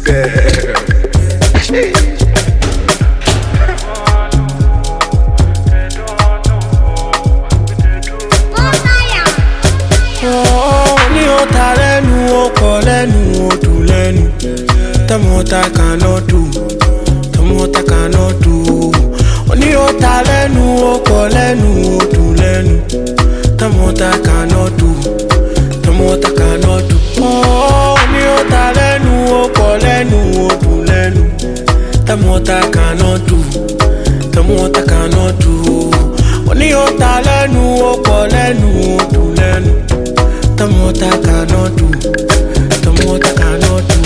Tell me what I cannot do. Tell me what I cannot do. Only your talent, no colenu, to lenu. Tell me what I cannot do. Tell me what I cannot do. Oh, only your talent, no colenu, to lenu. Tell me what I cannot do. Tell me what I cannot do. Only your talent, no colenu, to lenu. Tell me what I cannot do. Tell me what I cannot do.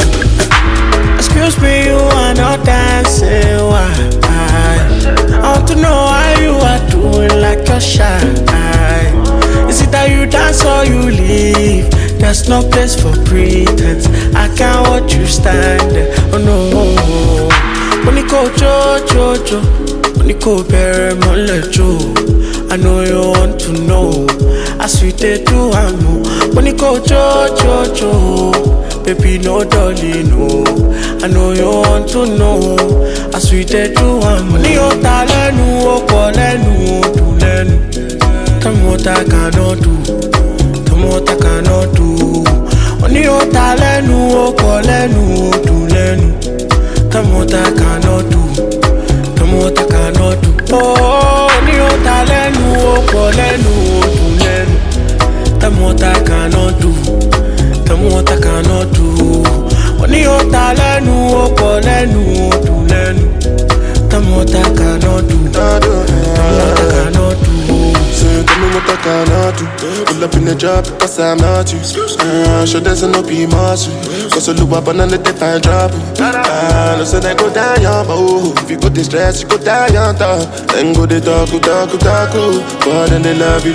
Excuse me, you are not dancing. Why? I want to know how you are doing like you're shy. Is it that you dance or you leave? There's no place for pretense. I can't watch you stand there. Oh no. When you go jo, when you go bury my lejo. I know you want to know. I sweet they do I know. When you go jo. Baby, no darling, no. I know you want to know. I sweet they do I'm money on talent, no, colenu, to lenu. Tell me what I cannot do. Tell me what I cannot do. Money on talent, no, colenu, to lenu. Tell me what I cannot do. Tell me what I cannot do. Oh, money on talent, no, colenu, to lenu. Tell me what I cannot do. Tell me what I cannot do. Only your talent, no colenu, to lenu. Tell me what I cannot do. Tell me what I cannot do. So tell me what I cannot do. Pull up in the job because I'm not you. Sure there's no be muscle. Cause I look up and let it find trouble. No say they go down young, but if you go distress, you go down young top. Then go they talk. But then they love you.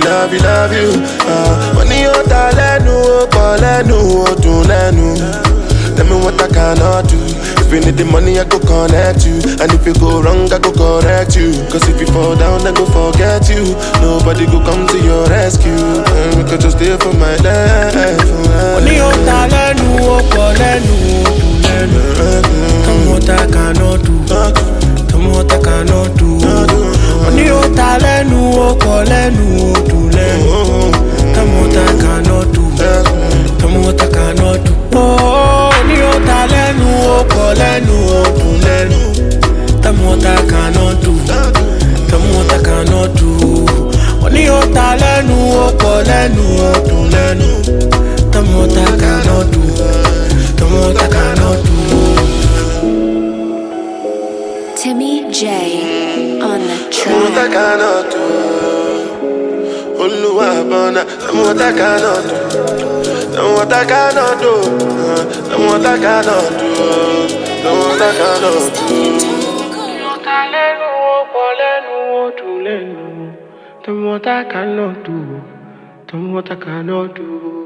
Money your talent, no colenu, to lenu. Tell me what I cannot do. If you need the money, I go connect you. And if you go wrong, I go correct you. Cause if you fall down, I go forget you. Nobody go come to your rescue. And we could just stay for my life. Only your talent, no colenu, to lenu. Tell me what I cannot do. Tell me what I cannot do. Only your talent, no colenu, to lenu. Tell me what I cannot do. Tell me what I cannot do. Oh, only your talent, no colenu, to lenu. Tell me what I cannot do. Tell me what I cannot do. Only your talent, no colenu, to lenu. Tell me what I cannot do. Tell me what I cannot do. Timmy J on the track. Tell me what I cannot do. Oluwabona, tell me what I cannot do. Tell me what I cannot do. Tell me what I cannot do. Tell me what I cannot do. Tell me what I cannot do. Tell me what I cannot do.